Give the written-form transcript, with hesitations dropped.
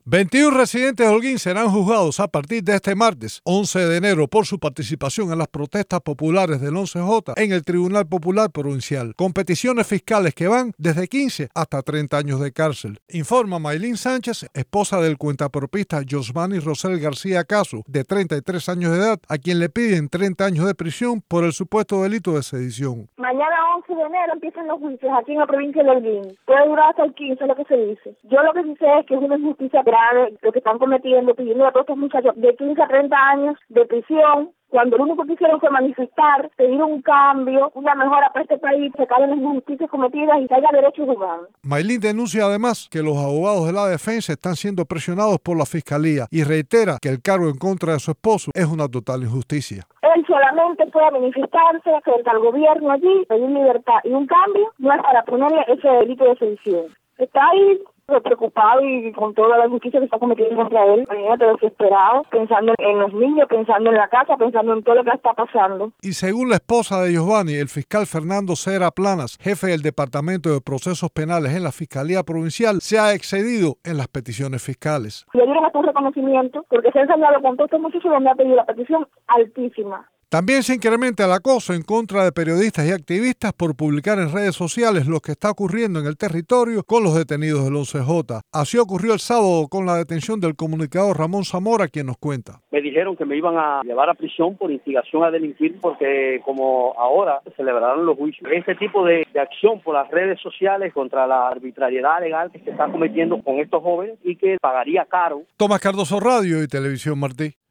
21 residentes de Holguín serán juzgados a partir de este martes, 11 de enero, por su participación en las protestas populares del 11J en el Tribunal Popular Provincial, con peticiones fiscales que van desde 15 hasta 30 años de cárcel. Informa Maylin Sánchez, esposa del cuentapropista Josmani Rosel García Caso, de 33 años de edad, a quien le piden 30 años de prisión por el supuesto delito de sedición. Mañana 11 de enero empiezan los juicios aquí en la provincia de Holguín. Puede durar hasta el 15, es lo que se dice. Yo lo que sí sé es que es una injusticia grave lo que están cometiendo, pidiendo a todos estos muchachos de 15 a 30 años de prisión, cuando lo único que hicieron fue manifestar, pedir un cambio, una mejora para este país, sacar las injusticias cometidas y que haya derechos humanos. Maylin denuncia además que los abogados de la defensa están siendo presionados por la fiscalía y reitera que el cargo en contra de su esposo es una total injusticia. Él solamente fue a manifestarse frente al gobierno allí, pedir libertad y un cambio, no es para ponerle ese delito de sedición. Está ahí preocupado y con toda la injusticia que está cometiendo contra él, desesperado, pensando en los niños, pensando en la casa, pensando en todo lo que está pasando. Y según la esposa de Josmani, el fiscal Fernando Cera Planas, jefe del Departamento de Procesos Penales en la Fiscalía Provincial, se ha excedido en las peticiones fiscales. Le dieron hasta un reconocimiento porque se ha enseñado con todos estos muchachos donde ha pedido la petición altísima. También se incrementa el acoso en contra de periodistas y activistas por publicar en redes sociales lo que está ocurriendo en el territorio con los detenidos del 11J. Así ocurrió el sábado con la detención del comunicador Ramón Zamora, quien nos cuenta. Me dijeron que me iban a llevar a prisión por instigación a delinquir porque como ahora se celebrarán los juicios. Este tipo de acción por las redes sociales contra la arbitrariedad legal que se está cometiendo con estos jóvenes y que pagaría caro. Tomás Cardoso, Radio y Televisión Martí.